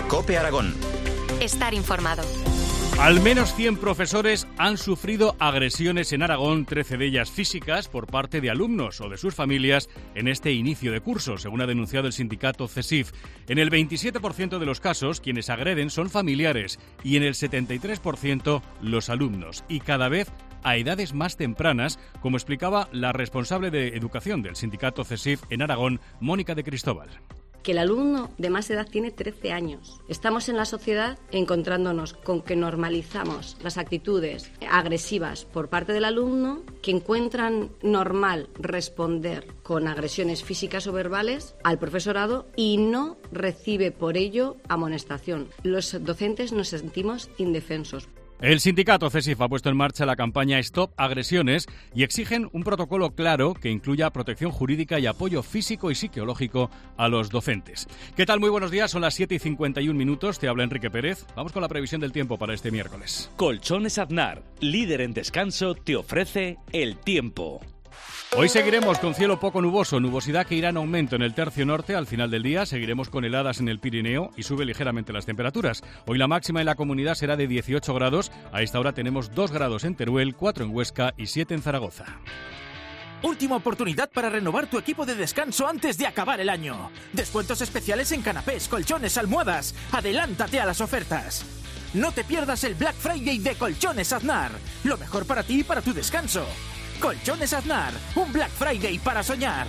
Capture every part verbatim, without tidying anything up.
COPE Aragón. Estar informado. Al menos cien profesores han sufrido agresiones en Aragón, trece de ellas físicas, por parte de alumnos o de sus familias en este inicio de curso, según ha denunciado el sindicato CESIF. En el veintisiete por ciento de los casos, quienes agreden son familiares y en el setenta y tres por ciento los alumnos. Y cada vez a edades más tempranas, como explicaba la responsable de educación del sindicato CESIF en Aragón, Mónica de Cristóbal. Que el alumno de más edad tiene trece años. Estamos en la sociedad encontrándonos con que normalizamos las actitudes agresivas por parte del alumno, que encuentran normal responder con agresiones físicas o verbales al profesorado y no recibe por ello amonestación. Los docentes nos sentimos indefensos. El sindicato CESIF ha puesto en marcha la campaña Stop Agresiones y exigen un protocolo claro que incluya protección jurídica y apoyo físico y psicológico a los docentes. ¿Qué tal? Muy buenos días, son las siete y cincuenta y un minutos, te habla Enrique Pérez. Vamos con la previsión del tiempo para este miércoles. Colchones Aznar, líder en descanso, te ofrece el tiempo. Hoy seguiremos con cielo poco nuboso, nubosidad que irá en aumento en el tercio norte al final del día. Seguiremos con heladas en el Pirineo y sube ligeramente las temperaturas. Hoy la máxima en la comunidad será de dieciocho grados. A esta hora tenemos dos grados en Teruel, cuatro en Huesca y siete en Zaragoza. Última oportunidad para renovar tu equipo de descanso antes de acabar el año. Descuentos especiales en canapés, colchones, almohadas. Adelántate a las ofertas. No te pierdas el Black Friday de Colchones Aznar. Lo mejor para ti y para tu descanso. Colchones Aznar, un Black Friday para soñar.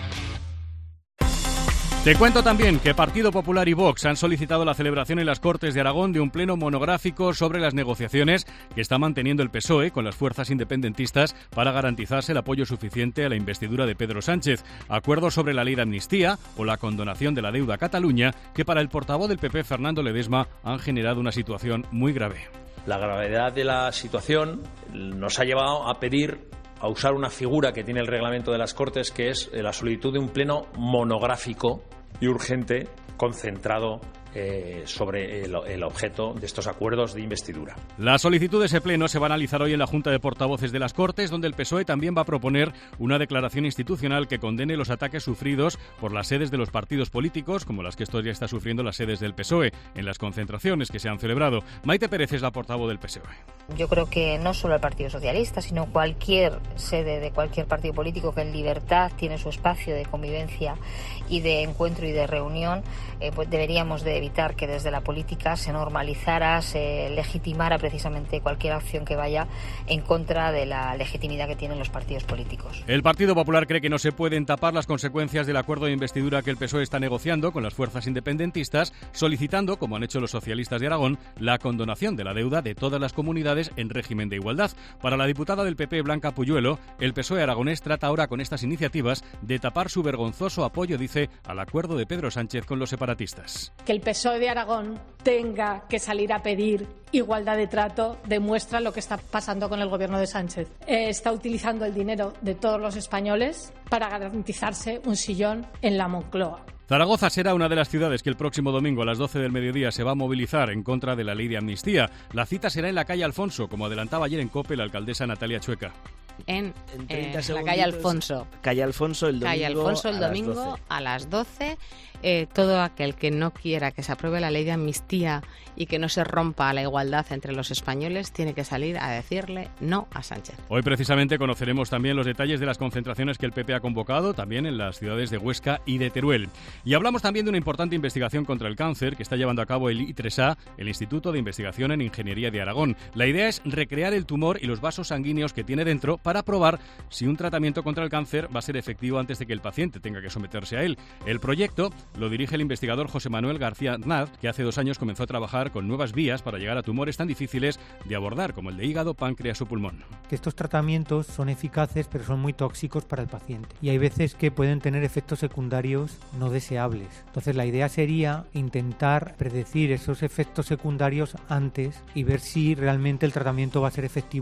Te cuento también que Partido Popular y Vox han solicitado la celebración en las Cortes de Aragón de un pleno monográfico sobre las negociaciones que está manteniendo el P S O E con las fuerzas independentistas para garantizarse el apoyo suficiente a la investidura de Pedro Sánchez. Acuerdos sobre la ley de amnistía o la condonación de la deuda a Cataluña, que para el portavoz del P P, Fernando Ledesma, han generado una situación muy grave. La gravedad de la situación nos ha llevado a pedir a usar una figura que tiene el reglamento de las Cortes, que es la solicitud de un pleno monográfico y urgente, concentrado eh, sobre el, el objeto de estos acuerdos de investidura. La solicitud de ese pleno se va a analizar hoy en la Junta de Portavoces de las Cortes, donde el P S O E también va a proponer una declaración institucional que condene los ataques sufridos por las sedes de los partidos políticos, como las que estos ya está sufriendo las sedes del P S O E, en las concentraciones que se han celebrado. Maite Pérez es la portavoz del P S O E. Yo creo que no solo el Partido Socialista, sino cualquier sede de cualquier partido político que en libertad tiene su espacio de convivencia y de encuentro y de reunión, eh, pues deberíamos de evitar que desde la política se normalizara, se legitimara precisamente cualquier acción que vaya en contra de la legitimidad que tienen los partidos políticos. El Partido Popular cree que no se pueden tapar las consecuencias del acuerdo de investidura que el P S O E está negociando con las fuerzas independentistas, solicitando, como han hecho los socialistas de Aragón, la condonación de la deuda de todas las comunidades en régimen de igualdad. Para la diputada del P P, Blanca Puyuelo, el P S O E aragonés trata ahora con estas iniciativas de tapar su vergonzoso apoyo, dice, al acuerdo de Pedro Sánchez con los separatistas. Que el P S O E de Aragón tenga que salir a pedir igualdad de trato demuestra lo que está pasando con el gobierno de Sánchez. Eh, está utilizando el dinero de todos los españoles para garantizarse un sillón en la Moncloa. Zaragoza será una de las ciudades que el próximo domingo a las doce del mediodía se va a movilizar en contra de la ley de amnistía. La cita será en la calle Alfonso, como adelantaba ayer en COPE la alcaldesa Natalia Chueca. En, en eh, la calle Alfonso. Calle Alfonso el domingo, calle Alfonso el domingo a las doce. Eh, todo aquel que no quiera que se apruebe la ley de amnistía y que no se rompa la igualdad entre los españoles tiene que salir a decirle no a Sánchez. Hoy precisamente conoceremos también los detalles de las concentraciones que el P P ha convocado, también en las ciudades de Huesca y de Teruel. Y hablamos también de una importante investigación contra el cáncer que está llevando a cabo el I tres A, el Instituto de Investigación en Ingeniería de Aragón. La idea es recrear el tumor y los vasos sanguíneos que tiene dentro para probar si un tratamiento contra el cáncer va a ser efectivo antes de que el paciente tenga que someterse a él. El proyecto lo dirige el investigador José Manuel García Naz, que hace dos años comenzó a trabajar con nuevas vías para llegar a tumores tan difíciles de abordar como el de hígado, páncreas o pulmón. Que estos tratamientos son eficaces pero son muy tóxicos para el paciente y hay veces que pueden tener efectos secundarios no deseables. Entonces la idea sería intentar predecir esos efectos secundarios antes y ver si realmente el tratamiento va a ser efectivo o no.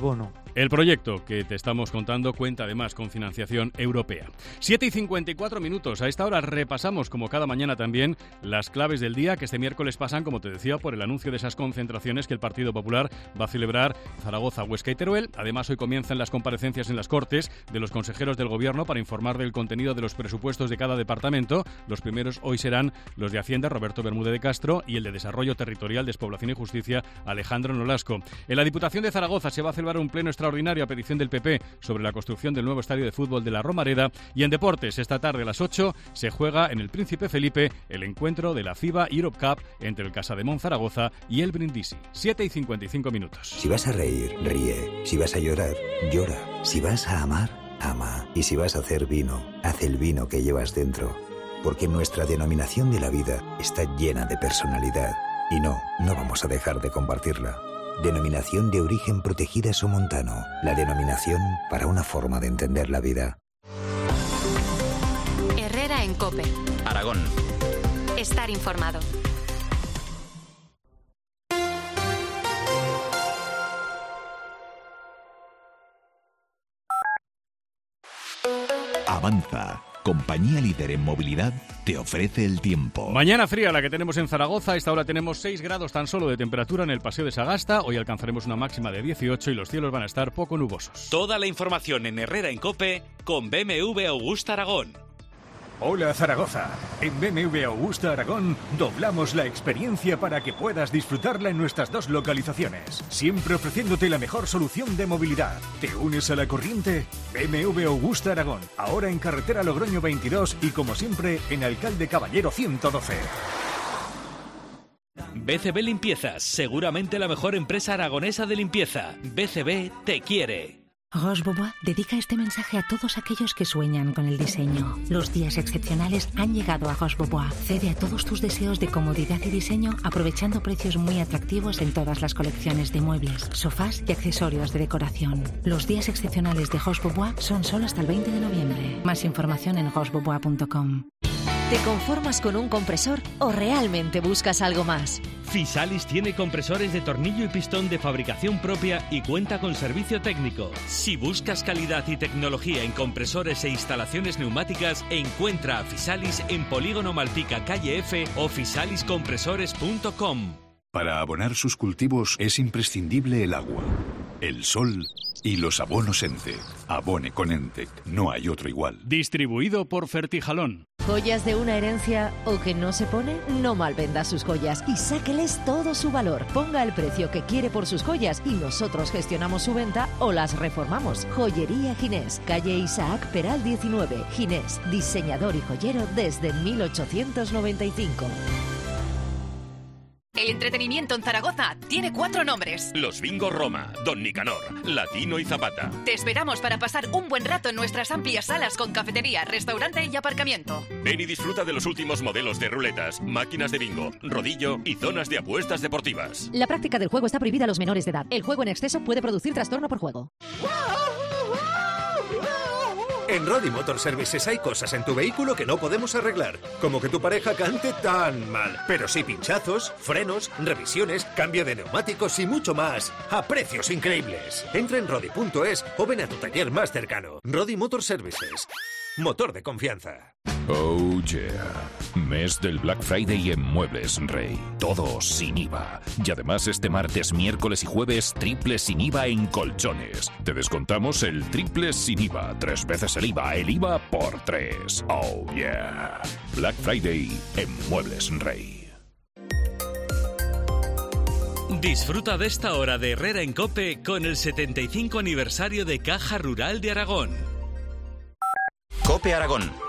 El proyecto que te estamos contando cuenta además con financiación europea. siete y cincuenta y cuatro minutos. A esta hora repasamos, como cada mañana también, las claves del día que este miércoles pasan, como te decía, por el anuncio de esas concentraciones que el Partido Popular va a celebrar en Zaragoza, Huesca y Teruel. Además, hoy comienzan las comparecencias en las Cortes de los consejeros del Gobierno para informar del contenido de los presupuestos de cada departamento. Los primeros hoy serán los de Hacienda, Roberto Bermúdez de Castro, y el de Desarrollo Territorial, Despoblación y Justicia, Alejandro Nolasco. En la Diputación de Zaragoza se va a celebrar un pleno extraordinario a petición del P P sobre la construcción del nuevo estadio de fútbol de la Romareda, y en deportes esta tarde a las ocho se juega en el Príncipe Felipe el encuentro de la FIBA Europe Cup entre el Casademón Zaragoza y el Brindisi. siete y cincuenta y cinco minutos. Si vas a reír, ríe. Si vas a llorar, llora. Si vas a amar, ama. Y si vas a hacer vino, haz el vino que llevas dentro. Porque nuestra denominación de la vida está llena de personalidad. Y no, no vamos a dejar de compartirla. Denominación de origen protegida Somontano. La denominación para una forma de entender la vida. Herrera en COPE. Aragón. Estar informado. Avanza. Compañía líder en movilidad, te ofrece el tiempo. Mañana fría la que tenemos en Zaragoza. A esta hora tenemos seis grados tan solo de temperatura en el Paseo de Sagasta. Hoy alcanzaremos una máxima de dieciocho y los cielos van a estar poco nubosos. Toda la información en Herrera en COPE con B M W Augusta Aragón. Hola Zaragoza. En B M W Augusta Aragón doblamos la experiencia para que puedas disfrutarla en nuestras dos localizaciones, siempre ofreciéndote la mejor solución de movilidad. ¿Te unes a la corriente? B M W Augusta Aragón, ahora en carretera Logroño veintidós y como siempre en Alcalde Caballero ciento doce. B C B Limpiezas, seguramente la mejor empresa aragonesa de limpieza. B C B te quiere. Roche Bobois dedica este mensaje a todos aquellos que sueñan con el diseño. Los días excepcionales han llegado a Roche Bobois. Cede a todos tus deseos de comodidad y diseño aprovechando precios muy atractivos en todas las colecciones de muebles, sofás y accesorios de decoración. Los días excepcionales de Roche Bobois son solo hasta el veinte de noviembre. Más información en roche bobois punto com. ¿Te conformas con un compresor o realmente buscas algo más? Fisalis tiene compresores de tornillo y pistón de fabricación propia y cuenta con servicio técnico. Si buscas calidad y tecnología en compresores e instalaciones neumáticas, encuentra a Fisalis en Polígono Malpica, calle F o fisalis compresores punto com. Para abonar sus cultivos es imprescindible el agua, el sol y los abonos ENCE. Abone con ENTEC, no hay otro igual. Distribuido por Fertijalón. ¿Joyas de una herencia o que no se pone? No malvenda sus joyas y sáqueles todo su valor. Ponga el precio que quiere por sus joyas y nosotros gestionamos su venta o las reformamos. Joyería Ginés, calle Isaac Peral diecinueve. Ginés, diseñador y joyero desde mil ochocientos noventa y cinco. El entretenimiento en Zaragoza tiene cuatro nombres. Los Bingo Roma, Don Nicanor, Latino y Zapata. Te esperamos para pasar un buen rato en nuestras amplias salas con cafetería, restaurante y aparcamiento. Ven y disfruta de los últimos modelos de ruletas, máquinas de bingo, rodillo y zonas de apuestas deportivas. La práctica del juego está prohibida a los menores de edad. El juego en exceso puede producir trastorno por juego. En Rodi Motor Services hay cosas en tu vehículo que no podemos arreglar, como que tu pareja cante tan mal, pero sí pinchazos, frenos, revisiones, cambio de neumáticos y mucho más, a precios increíbles. Entra en rodi punto es o ven a tu taller más cercano. Rodi Motor Services, motor de confianza. Oh yeah, mes del Black Friday en Muebles Rey, todo sin I V A. Y además este martes, miércoles y jueves, triple sin I V A en colchones. Te descontamos el triple sin I V A, tres veces el I V A, el I V A por tres. Oh yeah, Black Friday en Muebles Rey. Disfruta de esta hora de Herrera en COPE con el setenta y cinco aniversario de Caja Rural de Aragón. COPE Aragón,